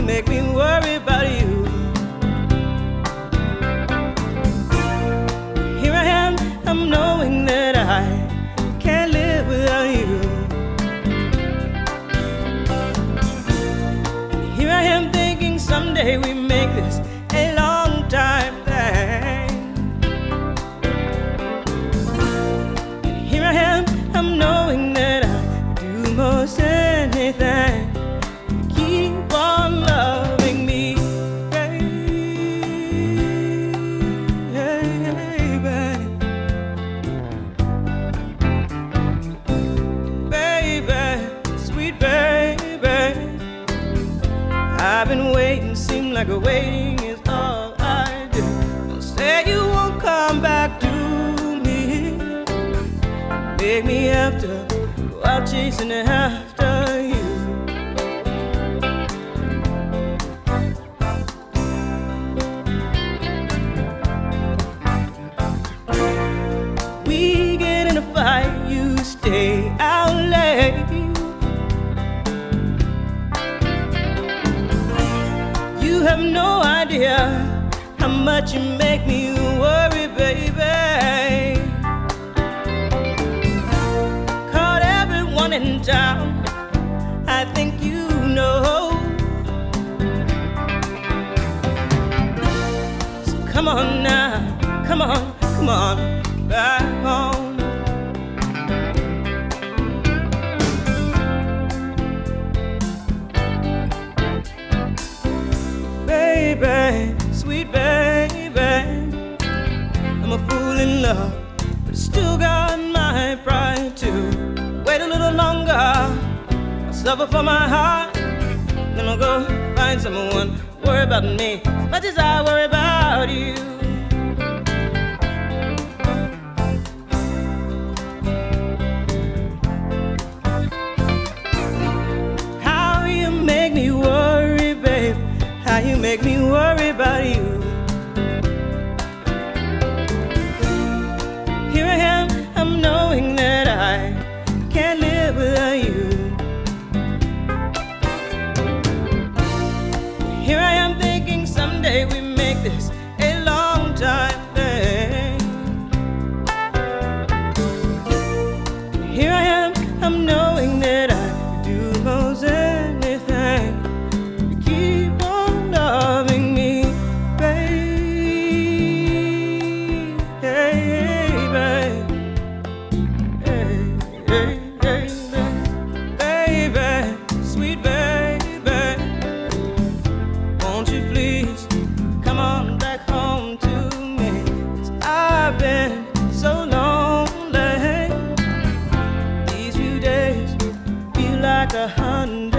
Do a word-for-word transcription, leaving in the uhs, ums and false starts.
make me worry about you. Here I am, I'm knowing that I can't live without you. Here I am thinking someday we make this a long time thing. And here I am, I'm knowing that I'd do most anything to keep on loving me, baby, baby, sweet baby. I've been waiting, seem like a waiting is all I do. Don't say you won't come back to me. Make me have to go out chasing after you. We get in a fight, you stay out late. You have no idea how much you make me worry, baby. Caught everyone in town, I think you know. So come on now, come on, come on, back home. Baby, sweet baby, I'm a fool in love, but I still got my pride too. Wait a little longer, I'll suffer for my heart, then I'll go find someone, worry about me as much as I worry about you. How you make me worry, babe, how you make me worry about you. Here I am, I'm knowing that I can't live without you. Here I am thinking someday we make this a long time thing. Here I am, I'm knowing that I could do most anything to keep on loving me, baby, baby, baby, baby, sweet baby. Won't you please come on back home to me? 'Cause I've been so lonely. These few days feel like a hundred